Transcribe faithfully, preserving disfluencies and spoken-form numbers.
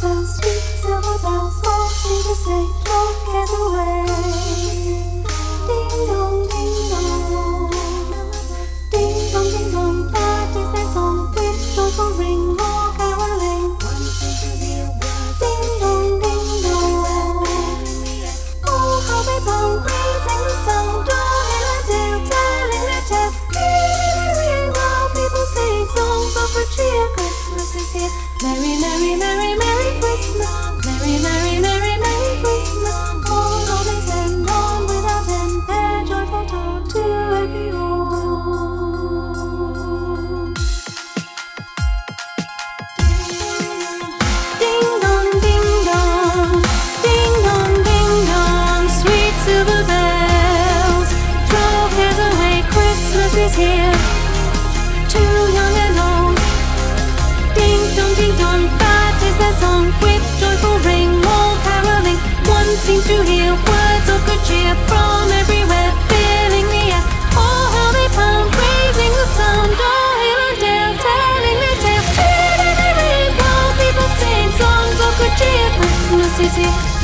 bells, sweet silver bells, all seem to say, throw cares away. Ding dong, ding dong, ding dong, ding dong. That is their song with joyful ring, more caroling. Ding dong, ding dong. Oh, how they blow, praising the sound, all hill and dale, telling their tale. Ring, ring, while people sing songs of good cheer. Christmas is here. Merry, merry, merry, merry Christmas. Merry, merry, merry, merry Christmas. All on is and on without end, their joyful tone to every home. Ding dong, ding dong, ding dong, ding dong. Sweet silver bells, throw cares away. Christmas is here. Too young and old. Ding dong, ding dong. That is their song with joyful ring, all caroling. One seems to hear words of good cheer from everywhere, filling the air. Oh, how they pound, raising the sound, all hill and dale, telling their tale. Ring, ring, ring, while people sing songs of good cheer. Christmas is here.